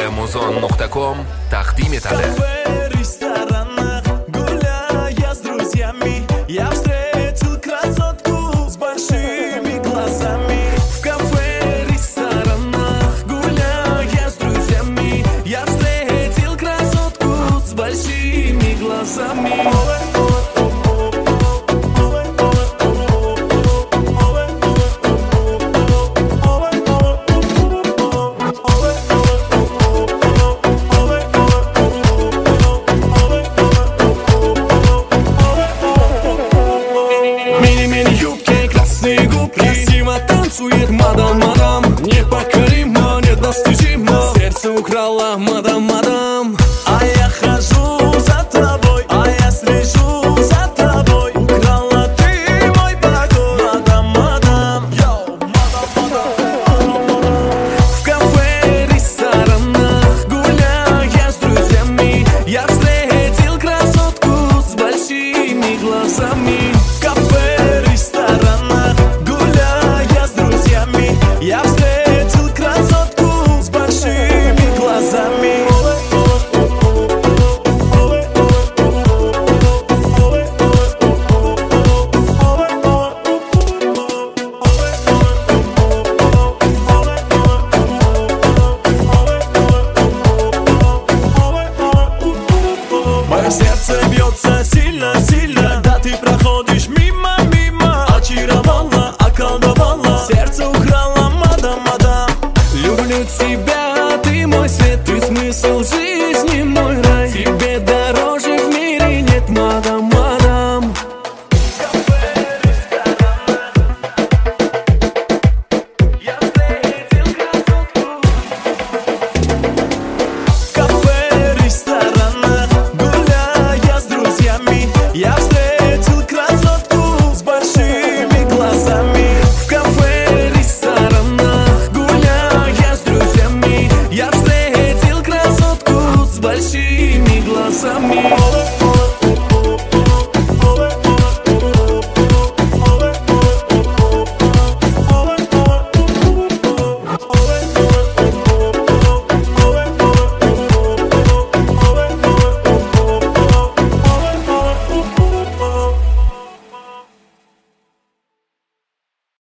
muzon.com taqdim etadi. Ресторанах гуляя с друзьями, я встретил красотку с большими глазами. В кафе, ресторанах гуляя с друзьями, я встретил красотку с большими глазами. Красиво танцует мадам, непокоримо, недостижимо. Сердце украла мадам. А я хожу за тобой, а я слежу за тобой. Украла ты мой покой, мадам. В кафе, ресторанах гуляя с друзьями, я встретил красотку с большими глазами. В кафе, ресторанах я встретил красотку с большими глазами. Мое сердце бьется сильно, когда ты проходишь мимо. Очаровала, околдовала, сердце украла мадам. Люблю тебя, ты мой свет, ты смысл жизни, мой рай. Тебе дороже в мире нет, мадам. В кафе, ресторанах гуляя с друзьями, я встретил красотку с большими глазами. В кафе, ресторанах гуляя с друзьями, я встретил красотку с большими глазами.